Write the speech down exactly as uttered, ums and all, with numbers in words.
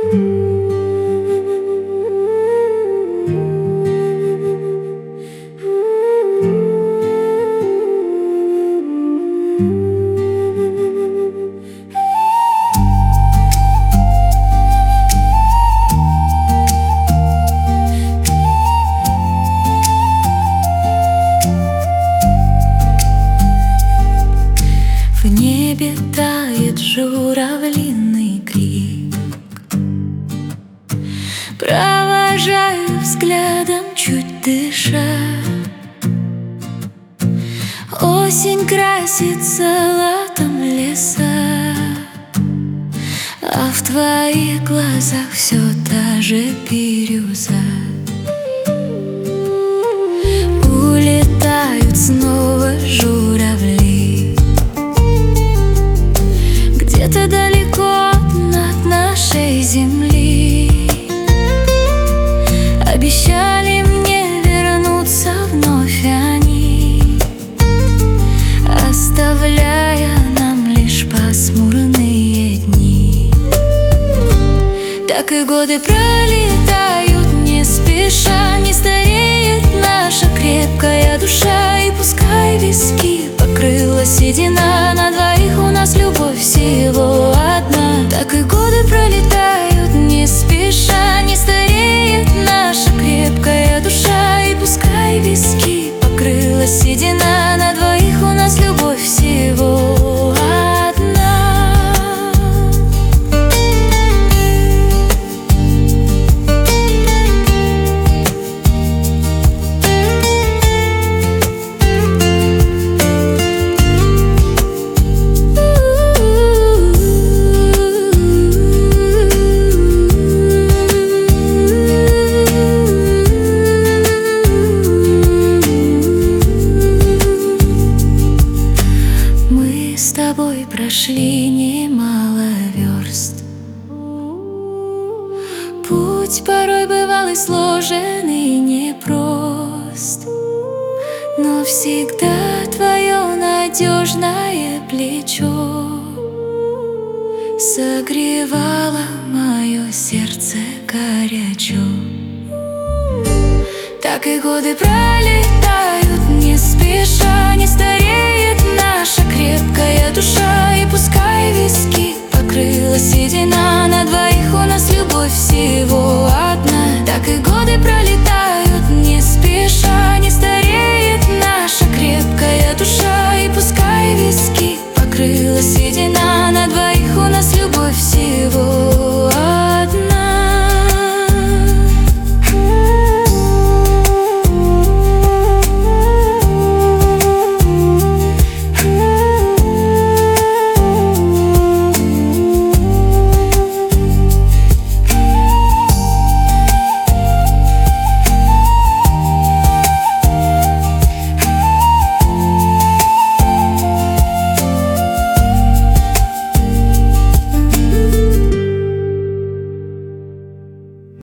В небе тает журавлиный крик. Провожаю взглядом, чуть дыша. Осень красит золотом леса, а в твоих глазах все та же бирюза. Улетают снова журавли где-то далеко над нашей земли. Обещали мне вернуться вновь они, оставляя нам лишь пасмурные дни. Так и годы пролетают не спеша, не стареет наша крепкая душа. И пускай виски покрыла седина, на двоих у нас любовь всего одна. Так и годы пролетают не спеша, не стареет наша крепкая душа. И пускай виски покрыла седина, на двоих у нас любовь всего одна. С тобой прошли немало верст. Путь порой бывал и сложен, и непрост, но всегда твое надежное плечо согревало мое сердце горячо. Так и годы пролетают не спеша, не стареет наша крепкая душа. И пускай виски покрыла седина,